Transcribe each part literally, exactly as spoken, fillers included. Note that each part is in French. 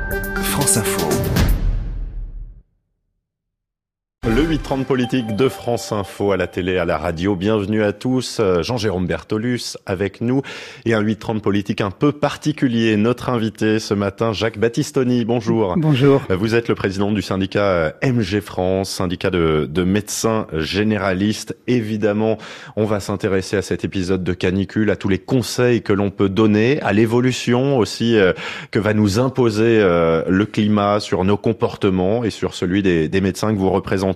France Info. Le huit trente politique de France Info à la télé, à la radio. Bienvenue à tous. Jean-Jérôme Bertolus avec nous et un huit trente politique un peu particulier. Notre invité ce matin, Jacques Battistoni. Bonjour. Bonjour. Vous êtes le président du syndicat M G France, syndicat de, de médecins généralistes. Évidemment, on va s'intéresser à cet épisode de canicule, à tous les conseils que l'on peut donner, à l'évolution aussi euh, que va nous imposer euh, le climat sur nos comportements et sur celui des, des médecins que vous représentez.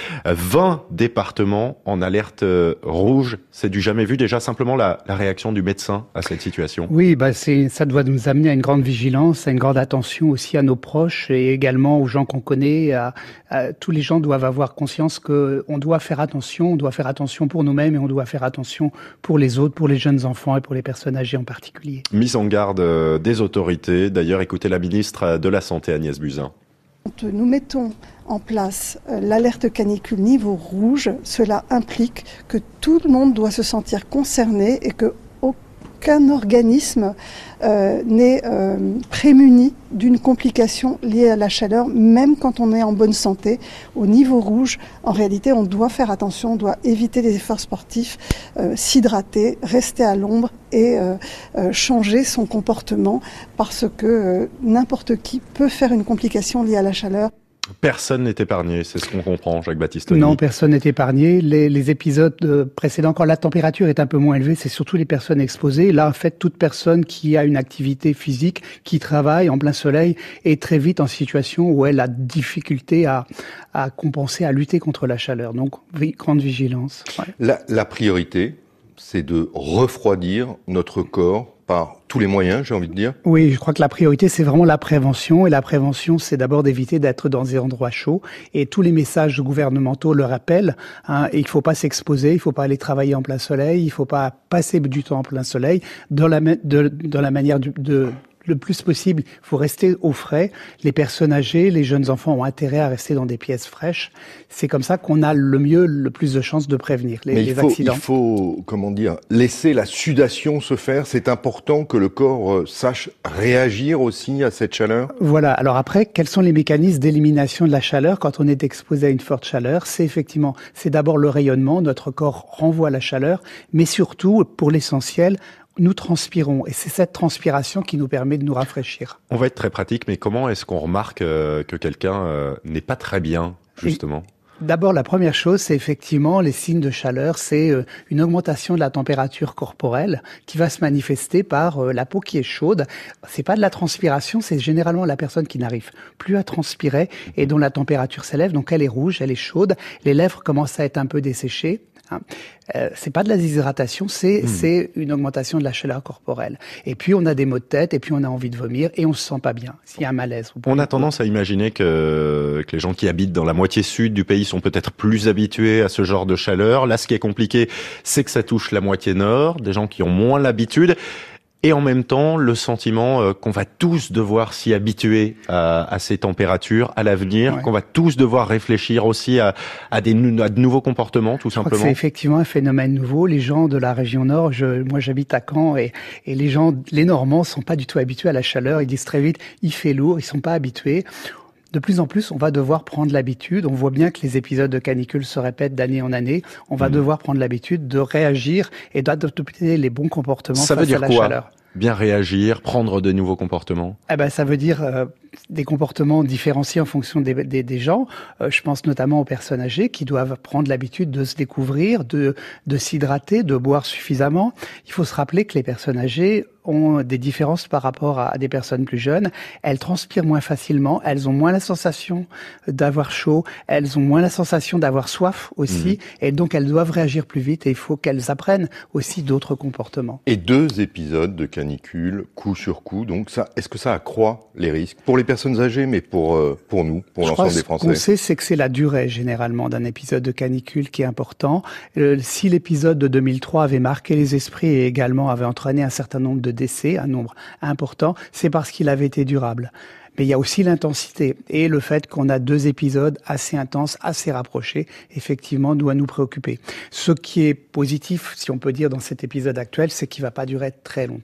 vingt départements en alerte rouge. C'est du jamais vu. Déjà, simplement la, la réaction du médecin à cette situation. Oui, bah c'est, ça doit nous amener à une grande vigilance, à une grande attention aussi à nos proches et également aux gens qu'on connaît. À, à, tous les gens doivent avoir conscience qu'on doit faire attention, on doit faire attention pour nous-mêmes et on doit faire attention pour les autres, pour les jeunes enfants et pour les personnes âgées en particulier. Mise en garde des autorités. D'ailleurs, écoutez la ministre de la Santé, Agnès Buzyn. Quand nous mettons en place l'alerte canicule niveau rouge, cela implique que tout le monde doit se sentir concerné et que aucun organisme euh, n'est euh, prémuni d'une complication liée à la chaleur, même quand on est en bonne santé. Au niveau rouge, en réalité, on doit faire attention, on doit éviter les efforts sportifs, euh, s'hydrater, rester à l'ombre et euh, euh, changer son comportement parce que euh, n'importe qui peut faire une complication liée à la chaleur. Personne n'est épargné, c'est ce qu'on comprend, Jacques Battistoni. Non, personne n'est épargné. Les, les épisodes précédents, quand la température est un peu moins élevée, c'est surtout les personnes exposées. Là, en fait, toute personne qui a une activité physique, qui travaille en plein soleil, est très vite en situation où elle a difficulté à, à compenser, à lutter contre la chaleur. Donc, grande vigilance. Ouais. La, la priorité, c'est de refroidir notre corps par tous les moyens, j'ai envie de dire. Oui, je crois que la priorité, c'est vraiment la prévention. Et la prévention, c'est d'abord d'éviter d'être dans des endroits chauds. Et tous les messages gouvernementaux le rappellent. Hein, il ne faut pas s'exposer, il ne faut pas aller travailler en plein soleil, il ne faut pas passer du temps en plein soleil. Dans la, de, dans la manière du, de... le plus possible, il faut rester au frais. Les personnes âgées, les jeunes enfants ont intérêt à rester dans des pièces fraîches. C'est comme ça qu'on a le mieux, le plus de chances de prévenir les, Mais il les faut, accidents. Il faut, comment dire, laisser la sudation se faire. C'est important que le corps sache réagir aussi à cette chaleur. Voilà. Alors après, quels sont les mécanismes d'élimination de la chaleur quand on est exposé à une forte chaleur? C'est effectivement, c'est d'abord le rayonnement. Notre corps renvoie la chaleur, mais surtout, pour l'essentiel, nous transpirons et c'est cette transpiration qui nous permet de nous rafraîchir. On va être très pratique, mais comment est-ce qu'on remarque euh, que quelqu'un euh, n'est pas très bien, justement ? Et d'abord, la première chose, c'est effectivement les signes de chaleur, c'est euh, une augmentation de la température corporelle qui va se manifester par euh, la peau qui est chaude. C'est pas de la transpiration, c'est généralement la personne qui n'arrive plus à transpirer et dont la température s'élève, donc elle est rouge, elle est chaude, les lèvres commencent à être un peu desséchées. Hein. Euh, c'est pas de la déshydratation, c'est mmh. c'est une augmentation de la chaleur corporelle. Et puis on a des maux de tête, et puis on a envie de vomir, et on se sent pas bien. S'il y a un malaise. On a tendance à imaginer que que les gens qui habitent dans la moitié sud du pays sont peut-être plus habitués à ce genre de chaleur. Là, ce qui est compliqué, c'est que ça touche la moitié nord, des gens qui ont moins l'habitude. Et en même temps, le sentiment euh, qu'on va tous devoir s'y habituer à, à ces températures à l'avenir, ouais. qu'on va tous devoir réfléchir aussi à, à, des, à de nouveaux comportements, tout je simplement. Crois que c'est effectivement un phénomène nouveau. Les gens de la région nord, je, moi j'habite à Caen, et, et les gens, les Normands, sont pas du tout habitués à la chaleur. Ils disent très vite, il fait lourd, ils sont pas habitués. De plus en plus, on va devoir prendre l'habitude. On voit bien que les épisodes de canicule se répètent d'année en année. On va mmh. devoir prendre l'habitude de réagir et d'adopter les bons comportements Ça face veut dire à la quoi chaleur. Bien réagir, prendre de nouveaux comportements. Eh ben, ça veut dire euh, des comportements différenciés en fonction des, des, des gens. Euh, je pense notamment aux personnes âgées qui doivent prendre l'habitude de se découvrir, de, de s'hydrater, de boire suffisamment. Il faut se rappeler que les personnes âgées ont des différences par rapport à des personnes plus jeunes. Elles transpirent moins facilement, elles ont moins la sensation d'avoir chaud, elles ont moins la sensation d'avoir soif aussi, mmh. et donc elles doivent réagir plus vite et il faut qu'elles apprennent aussi d'autres comportements. Et deux épisodes de canicule, coup sur coup, donc ça, est-ce que ça accroît les risques pour les personnes âgées, mais pour euh, pour nous, pour Je l'ensemble crois des Français? Ce qu'on sait, c'est que c'est la durée généralement d'un épisode de canicule qui est important. Euh, si l'épisode de deux mille trois avait marqué les esprits et également avait entraîné un certain nombre de décès, un nombre important, c'est parce qu'il avait été durable. Mais il y a aussi l'intensité et le fait qu'on a deux épisodes assez intenses, assez rapprochés, effectivement, doit nous préoccuper. Ce qui est positif, si on peut dire, dans cet épisode actuel, c'est qu'il ne va pas durer très longtemps.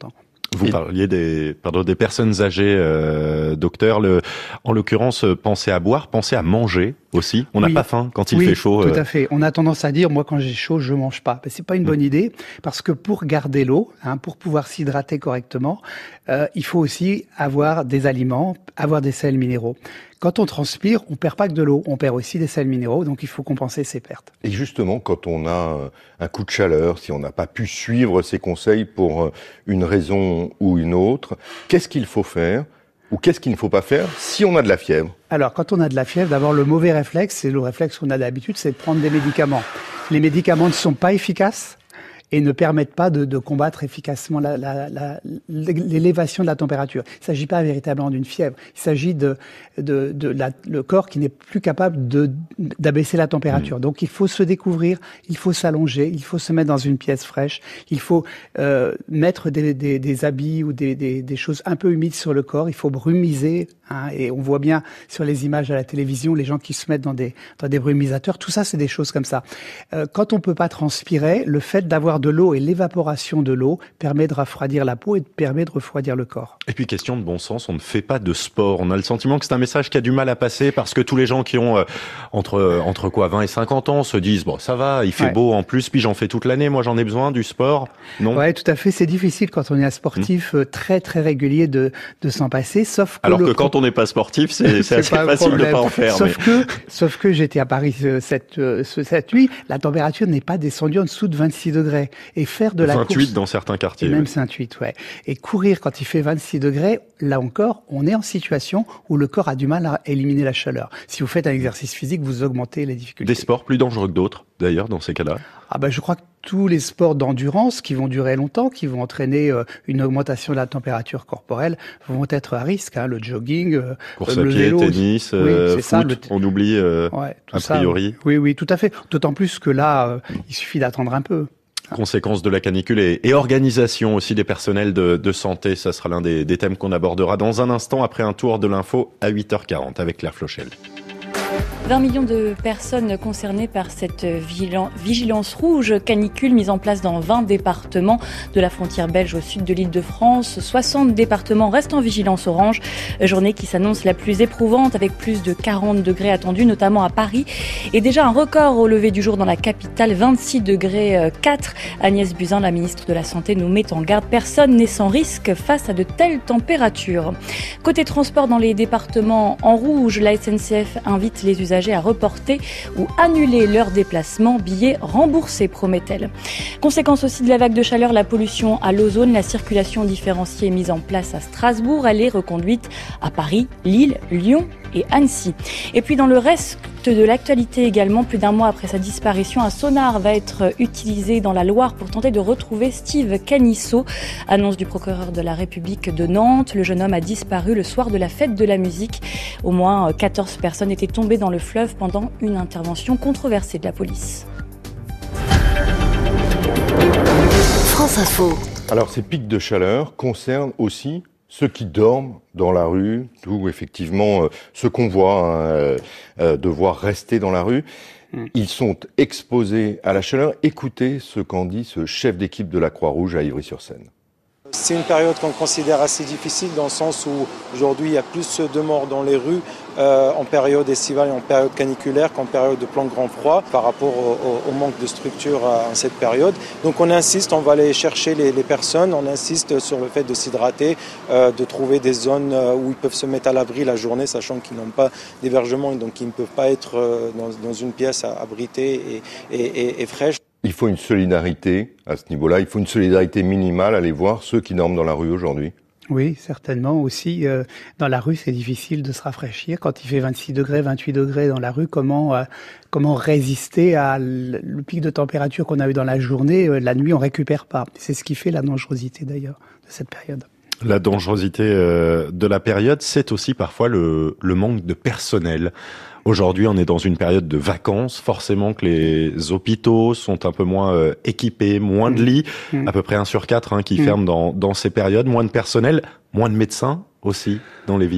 Vous Et... parliez des, pardon, des personnes âgées, euh, docteur. Le, en l'occurrence, pensez à boire, pensez à manger aussi. On n'a oui. pas faim quand il oui, fait chaud. Tout euh... à fait. On a tendance à dire, moi, quand j'ai chaud, je mange pas. Ben, c'est pas une bonne mmh. idée, parce que pour garder l'eau, hein, pour pouvoir s'hydrater correctement, euh, il faut aussi avoir des aliments, avoir des sels minéraux. Quand on transpire, on perd pas que de l'eau, on perd aussi des sels minéraux, donc il faut compenser ces pertes. Et justement, quand on a un coup de chaleur, si on n'a pas pu suivre ces conseils pour une raison ou une autre, qu'est-ce qu'il faut faire ou qu'est-ce qu'il ne faut pas faire si on a de la fièvre? Alors, quand on a de la fièvre, d'abord, le mauvais réflexe, c'est le réflexe qu'on a d'habitude, c'est de prendre des médicaments. Les médicaments ne sont pas efficaces et ne permettent pas de, de combattre efficacement la, la, la, l'élévation de la température. Il ne s'agit pas véritablement d'une fièvre. Il s'agit de, de, de la, le corps qui n'est plus capable de, d'abaisser la température. Mmh. Donc il faut se découvrir, il faut s'allonger, il faut se mettre dans une pièce fraîche, il faut euh, mettre des, des, des habits ou des, des, des choses un peu humides sur le corps, il faut brumiser. Hein, et on voit bien sur les images à la télévision les gens qui se mettent dans des, dans des brumisateurs. Tout ça, c'est des choses comme ça. Euh, quand on peut pas transpirer, le fait d'avoir de l'eau et l'évaporation de l'eau permet de refroidir la peau et permet de refroidir le corps. Et puis question de bon sens, on ne fait pas de sport. On a le sentiment que c'est un message qui a du mal à passer parce que tous les gens qui ont euh, entre euh, entre quoi vingt et cinquante ans se disent bon ça va, il fait ouais. beau en plus, puis j'en fais toute l'année, moi j'en ai besoin du sport. Non. Ouais, tout à fait, c'est difficile quand on est un sportif mmh. très très régulier de de s'en passer, sauf que alors que le... quand on n'est pas sportif, c'est, c'est assez facile de pas en faire. Sauf mais... que sauf que j'étais à Paris cette cette nuit, la température n'est pas descendue en dessous de vingt-six degrés. Et faire de la vingt-huit course, dans certains quartiers. Et même ouais. vingt-huit, ouais. Et courir quand il fait vingt-six degrés, là encore, on est en situation où le corps a du mal à éliminer la chaleur. Si vous faites un exercice physique, vous augmentez les difficultés. Des sports plus dangereux que d'autres, d'ailleurs, dans ces cas-là? Ah ben, je crois que tous les sports d'endurance qui vont durer longtemps, qui vont entraîner euh, une augmentation de la température corporelle, vont être à risque. Hein, le jogging, euh, course le à pied, vélo, tennis, euh, oui, foot, ça, le... on oublie euh, ouais, a ça, priori. Oui, oui, tout à fait. D'autant plus que là, euh, il suffit d'attendre un peu. Conséquences de la canicule et, et organisation aussi des personnels de, de santé. Ça sera l'un des, des thèmes qu'on abordera dans un instant après un tour de l'info à huit heures quarante avec Claire Flochel. vingt millions de personnes concernées par cette vigilance rouge canicule mise en place dans vingt départements de la frontière belge au sud de l'Île-de-France. soixante départements restent en vigilance orange. Journée qui s'annonce la plus éprouvante avec plus de quarante degrés attendus, notamment à Paris. Et déjà un record au lever du jour dans la capitale, vingt-six degrés quatre. Agnès Buzyn, la ministre de la Santé, nous met en garde. Personne n'est sans risque face à de telles températures. Côté transport dans les départements en rouge, la S N C F invite les usagers à reporter ou annuler leur déplacement, billets remboursés, promet-elle. Conséquence aussi de la vague de chaleur, la pollution à l'ozone, la circulation différenciée est mise en place à Strasbourg, elle est reconduite à Paris, Lille, Lyon et Annecy. Et puis dans le reste de l'actualité également, plus d'un mois après sa disparition, un sonar va être utilisé dans la Loire pour tenter de retrouver Steve Canisso. Annonce du procureur de la République de Nantes. Le jeune homme a disparu le soir de la fête de la musique. Au moins quatorze personnes étaient tombées dans le fleuve pendant une intervention controversée de la police. France Info. Alors ces pics de chaleur concernent aussi ceux qui dorment dans la rue, ou effectivement euh, ce qu'on voit, hein, euh, euh, devoir rester dans la rue. Mm. Ils sont exposés à la chaleur. Écoutez ce qu'en dit ce chef d'équipe de la Croix-Rouge à Ivry-sur-Seine. C'est une période qu'on considère assez difficile dans le sens où aujourd'hui il y a plus de morts dans les rues euh, en période estivale et en période caniculaire qu'en période de plein grand froid par rapport au, au, au manque de structure en cette période. Donc on insiste, on va aller chercher les, les personnes, on insiste sur le fait de s'hydrater, euh, de trouver des zones où ils peuvent se mettre à l'abri la journée, sachant qu'ils n'ont pas d'hébergement et donc ils ne peuvent pas être dans, dans une pièce abritée et, et, et, et fraîche. Il faut une solidarité à ce niveau-là, il faut une solidarité minimale, aller voir ceux qui dorment dans la rue aujourd'hui. Oui, certainement aussi. Euh, dans la rue, c'est difficile de se rafraîchir. Quand il fait vingt-six degrés, vingt-huit degrés dans la rue, comment euh, comment résister à le, le pic de température qu'on a eu dans la journée? euh, La nuit, on récupère pas. C'est ce qui fait la dangerosité d'ailleurs de cette période. La dangerosité euh, de la période, c'est aussi parfois le, le manque de personnel. Aujourd'hui, on est dans une période de vacances. Forcément que les hôpitaux sont un peu moins euh, équipés, moins de lits, mmh. à peu près un sur quatre hein, qui mmh. ferment dans, dans ces périodes, moins de personnel, moins de médecins aussi dans les villes.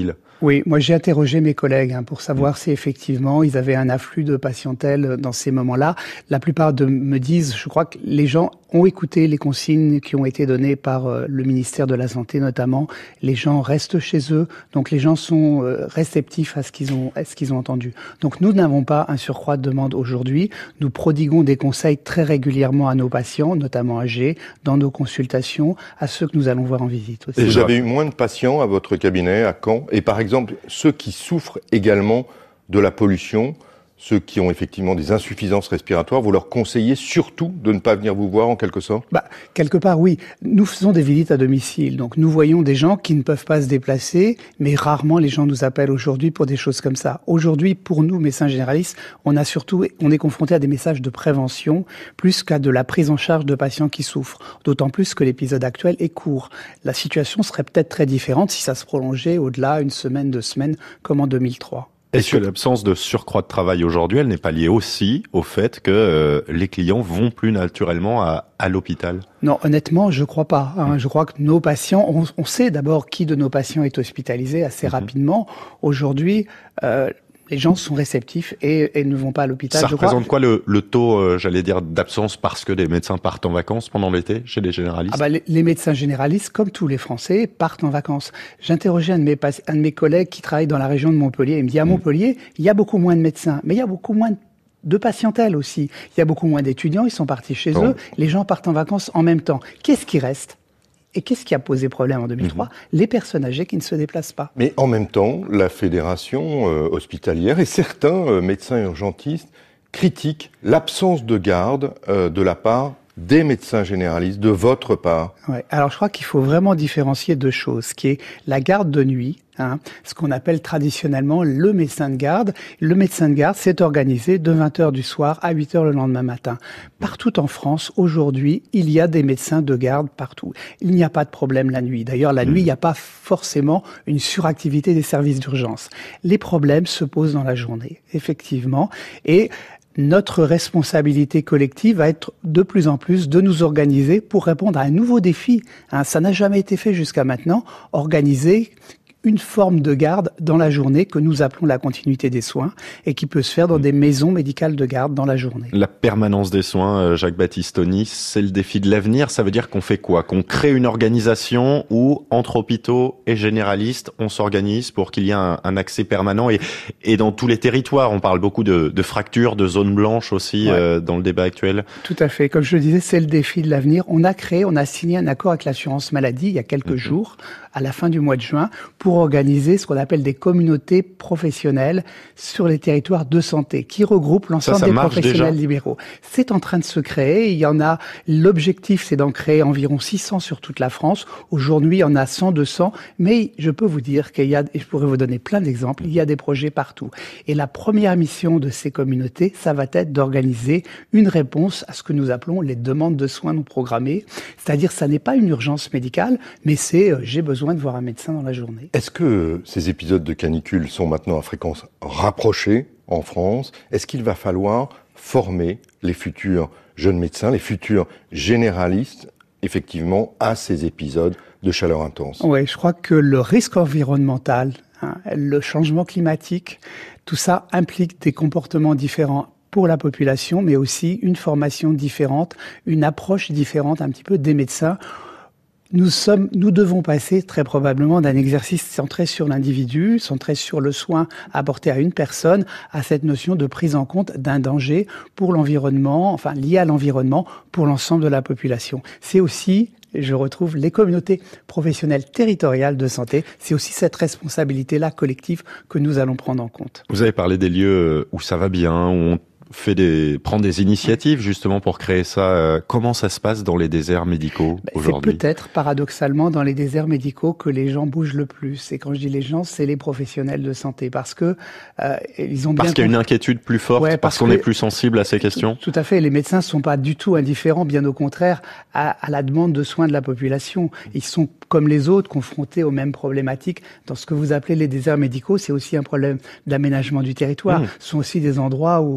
Oui, moi j'ai interrogé mes collègues hein, pour savoir mmh. si effectivement ils avaient un afflux de patientèle dans ces moments-là. La plupart de me disent, je crois que les gens ont écouté les consignes qui ont été données par euh, le ministère de la Santé notamment. Les gens restent chez eux, donc les gens sont euh, réceptifs à ce qu'ils ont, à ce qu'ils ont entendu. Donc nous n'avons pas un surcroît de demande aujourd'hui. Nous prodiguons des conseils très régulièrement à nos patients, notamment âgés, dans nos consultations, à ceux que nous allons voir en visite aussi. Et vous avez eu moins de patients à votre cabinet, à Caen? Et par exemple, ceux qui souffrent également de la pollution, ceux qui ont effectivement des insuffisances respiratoires, vous leur conseillez surtout de ne pas venir vous voir en quelque sorte? Bah, quelque part, oui. Nous faisons des visites à domicile. Donc, nous voyons des gens qui ne peuvent pas se déplacer, mais rarement les gens nous appellent aujourd'hui pour des choses comme ça. Aujourd'hui, pour nous, médecins généralistes, on a surtout, on est confronté à des messages de prévention, plus qu'à de la prise en charge de patients qui souffrent. D'autant plus que l'épisode actuel est court. La situation serait peut-être très différente si ça se prolongeait au-delà, une semaine, deux semaines, comme en deux mille trois. Est-ce que l'absence de surcroît de travail aujourd'hui, elle n'est pas liée aussi au fait que euh, les clients vont plus naturellement à, à l'hôpital? Non, honnêtement, je crois pas. Hein. Je crois que nos patients, on, on sait d'abord qui de nos patients est hospitalisé assez mmh. rapidement. Aujourd'hui, euh, les gens sont réceptifs et, et ne vont pas à l'hôpital. Ça je représente crois. quoi le, le taux, euh, j'allais dire, d'absence parce que les médecins partent en vacances pendant l'été chez les généralistes? Ah bah, les, les médecins généralistes, comme tous les Français, partent en vacances. J'interrogeais un de mes, un de mes collègues qui travaille dans la région de Montpellier. Il me dit, à Montpellier, il y a beaucoup moins de médecins, mais il y a beaucoup moins de de patientèle aussi. Il y a beaucoup moins d'étudiants, ils sont partis chez bon. eux. Les gens partent en vacances en même temps. Qu'est-ce qui reste? Et qu'est-ce qui a posé problème en deux mille trois? mmh. Les personnes âgées qui ne se déplacent pas. Mais en même temps, la fédération euh, hospitalière et certains euh, médecins urgentistes critiquent l'absence de garde euh, de la part des médecins généralistes, de votre part. Ouais. Alors je crois qu'il faut vraiment différencier deux choses, ce qui est la garde de nuit, hein, ce qu'on appelle traditionnellement le médecin de garde. Le médecin de garde s'est organisé de vingt heures du soir à huit heures le lendemain matin. Partout en France, aujourd'hui, il y a des médecins de garde partout. Il n'y a pas de problème la nuit. D'ailleurs, la mmh. nuit, il n'y a pas forcément une suractivité des services d'urgence. Les problèmes se posent dans la journée, effectivement, et notre responsabilité collective va être de plus en plus de nous organiser pour répondre à un nouveau défi. Hein, ça n'a jamais été fait jusqu'à maintenant, organiser une forme de garde dans la journée que nous appelons la continuité des soins et qui peut se faire dans des maisons médicales de garde dans la journée. La permanence des soins, Jacques Battistoni, c'est le défi de l'avenir. Ça veut dire qu'on fait quoi? Qu'on crée une organisation où, entre hôpitaux et généralistes, on s'organise pour qu'il y ait un, un accès permanent et, et dans tous les territoires. On parle beaucoup de, de fractures, de zones blanches aussi ouais. euh, dans le débat actuel. Tout à fait. Comme je le disais, c'est le défi de l'avenir. On a créé, on a signé un accord avec l'assurance maladie il y a quelques mmh. jours, à la fin du mois de juin, pour organiser ce qu'on appelle des communautés professionnelles sur les territoires de santé, qui regroupent l'ensemble des professionnels déjà libéraux. C'est en train de se créer. Il y en a, l'objectif, c'est d'en créer environ six cents sur toute la France. Aujourd'hui, il y en a cent, deux cents. Mais je peux vous dire qu'il y a, et je pourrais vous donner plein d'exemples, il y a des projets partout. Et la première mission de ces communautés, ça va être d'organiser une réponse à ce que nous appelons les demandes de soins non programmées. C'est-à-dire, ça n'est pas une urgence médicale, mais c'est, euh, j'ai besoin de voir un médecin dans la journée. Est-ce que ces épisodes de canicule sont maintenant à fréquence rapprochée en France? Est-ce qu'il va falloir former les futurs jeunes médecins, les futurs généralistes, effectivement, à ces épisodes de chaleur intense? Oui, je crois que le risque environnemental, hein, le changement climatique, tout ça implique des comportements différents pour la population, mais aussi une formation différente, une approche différente un petit peu des médecins. Nous sommes, nous devons passer très probablement d'un exercice centré sur l'individu, centré sur le soin apporté à une personne, à cette notion de prise en compte d'un danger pour l'environnement, enfin lié à l'environnement pour l'ensemble de la population. C'est aussi, je retrouve, les communautés professionnelles territoriales de santé. C'est aussi cette responsabilité-là collective que nous allons prendre en compte. Vous avez parlé des lieux où ça va bien, où on fait des, prend des initiatives justement pour créer ça. Comment ça se passe dans les déserts médicaux ben, aujourd'hui? C'est peut-être paradoxalement dans les déserts médicaux que les gens bougent le plus. Et quand je dis les gens, c'est les professionnels de santé, parce que euh, ils ont bien parce qu'il y a une inquiétude plus forte, ouais, parce, parce qu'on est plus sensible à ces questions. Tout, tout à fait. Les médecins ne sont pas du tout indifférents, bien au contraire, à, à la demande de soins de la population. Ils sont comme les autres confrontés aux mêmes problématiques. Dans ce que vous appelez les déserts médicaux, c'est aussi un problème d'aménagement du territoire. Mmh. Ce sont aussi des endroits où il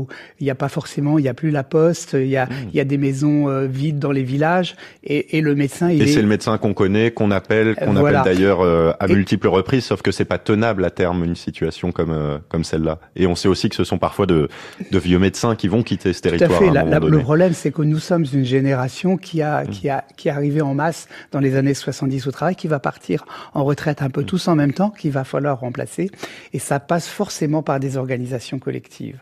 il n'y a pas forcément, il n'y a plus la poste, il y a, mmh. il y a des maisons euh, vides dans les villages, et, et le médecin, il et est... c'est le médecin qu'on connaît, qu'on appelle, qu'on voilà. appelle d'ailleurs euh, à et... multiples reprises, sauf que c'est pas tenable à terme une situation comme euh, comme celle-là. Et on sait aussi que ce sont parfois de de vieux médecins qui vont quitter ce territoire. Tout à fait. À un la, moment la, donné. Le problème, c'est que nous sommes une génération qui a mmh. qui a qui est arrivée en masse dans les années soixante-dix au travail, qui va partir en retraite un peu mmh. tous en même temps, qu'il va falloir remplacer, et ça passe forcément par des organisations collectives.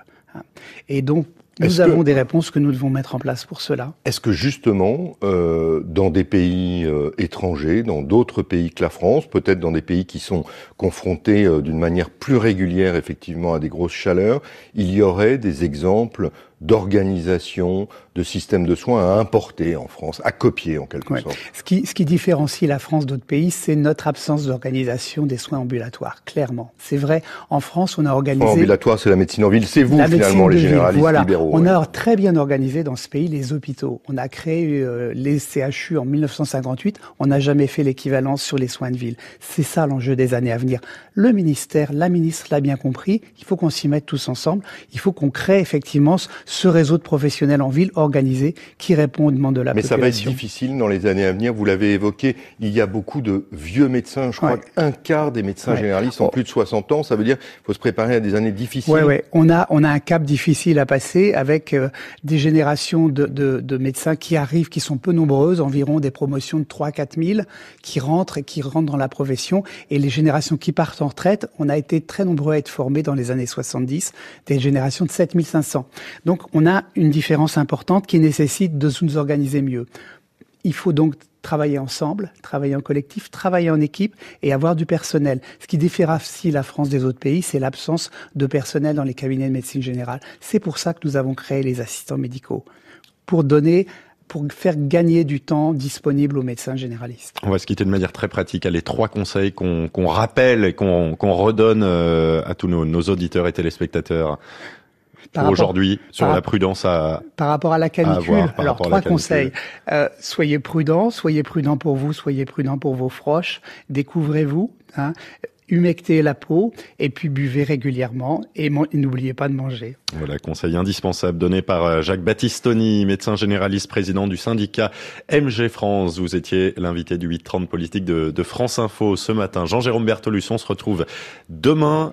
Et donc, nous Est-ce avons que, des réponses que nous devons mettre en place pour cela. Est-ce que justement, euh, dans des pays euh, étrangers, dans d'autres pays que la France, peut-être dans des pays qui sont confrontés euh, d'une manière plus régulière effectivement à des grosses chaleurs, il y aurait des exemples d'organisation, de systèmes de soins à importer en France, à copier en quelque ouais. sorte. Ce qui, ce qui différencie la France d'autres pays, c'est notre absence d'organisation des soins ambulatoires, clairement. C'est vrai, en France, on a organisé... En ambulatoire, c'est la médecine en ville, c'est vous finalement les généralistes voilà. libéraux. On ouais. a très bien organisé dans ce pays les hôpitaux. On a créé euh, les C H U en mille neuf cent cinquante-huit, on n'a jamais fait l'équivalence sur les soins de ville. C'est ça l'enjeu des années à venir. Le ministère, la ministre l'a bien compris, il faut qu'on s'y mette tous ensemble, il faut qu'on crée effectivement ce réseau de professionnels en ville organisé qui répond aux demandes de la Mais population. Mais ça va être difficile dans les années à venir, vous l'avez évoqué, il y a beaucoup de vieux médecins, je crois ouais. qu'un quart des médecins ouais. généralistes ont oh. plus de soixante ans, ça veut dire qu'il faut se préparer à des années difficiles. Oui, oui, on a, on a un cap difficile à passer avec euh, des générations de, de, de médecins qui arrivent, qui sont peu nombreuses, environ des promotions de trois à quatre mille, qui rentrent et qui rentrent dans la profession, et les générations qui partent en retraite, on a été très nombreux à être formés dans les années soixante-dix, des générations de sept mille cinq cents. Donc on a une différence importante qui nécessite de nous organiser mieux. Il faut donc travailler ensemble, travailler en collectif, travailler en équipe et avoir du personnel. Ce qui différencie la France des autres pays, c'est l'absence de personnel dans les cabinets de médecine générale. C'est pour ça que nous avons créé les assistants médicaux, pour donner... pour faire gagner du temps disponible aux médecins généralistes. On va se quitter de manière très pratique. Les trois conseils qu'on, qu'on rappelle et qu'on, qu'on redonne euh, à tous nos, nos auditeurs et téléspectateurs pour aujourd'hui sur par, la prudence à par rapport à la canicule. À avoir, alors trois conseils. Euh, soyez prudents, soyez prudents pour vous, soyez prudents pour vos proches. Découvrez-vous. Hein. Humectez la peau et puis buvez régulièrement et, mon- et n'oubliez pas de manger. Voilà, conseil indispensable donné par Jacques Battistoni, médecin généraliste, président du syndicat M G France. Vous étiez l'invité du huit trente politique de, de France Info ce matin. Jean-Jérôme Bertolus, on se retrouve demain